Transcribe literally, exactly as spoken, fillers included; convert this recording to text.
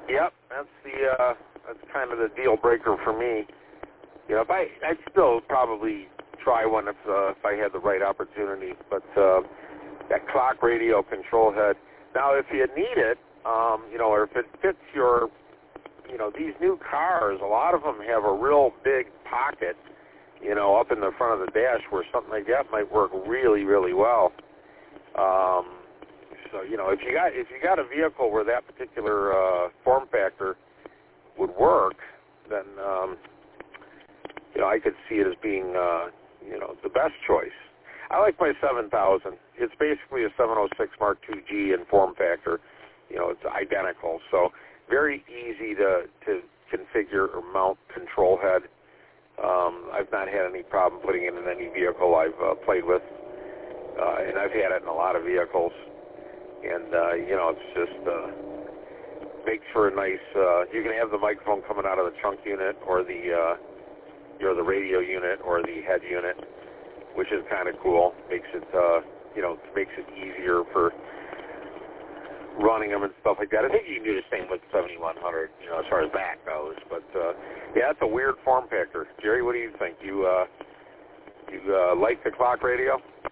Yep, that's the uh, that's kind of the deal breaker for me. You know, if I I'd still probably try one if uh, if I had the right opportunity. But uh, that clock radio control head. Now, if you need it, um, you know, or if it fits your, you know, these new cars, a lot of them have a real big pocket, you know, up in the front of the dash where something like that might work really, really well. Um, so, you know, if you got if you got a vehicle where that particular uh, form factor would work, then um, you know, I could see it as being, uh, you know, the best choice. I like my seven thousand. It's basically a seven oh six Mark two G in form factor. You know, it's identical. So very easy to, to configure or mount control head. Um, I've not had any problem putting it in any vehicle I've uh, played with. Uh, and I've had it in a lot of vehicles. And, uh, you know, it's just uh, makes for a nice, uh, you can have the microphone coming out of the trunk unit or the, uh, you know, the radio unit or the head unit, which is kind of cool. Makes it, uh, you know, makes it easier for running them and stuff like that. I think you can do the same with seventy-one hundred, you know, as far as that goes. But, uh, yeah, it's a weird form factor. Jerry, what do you think? You, uh, you uh, like the clock radio?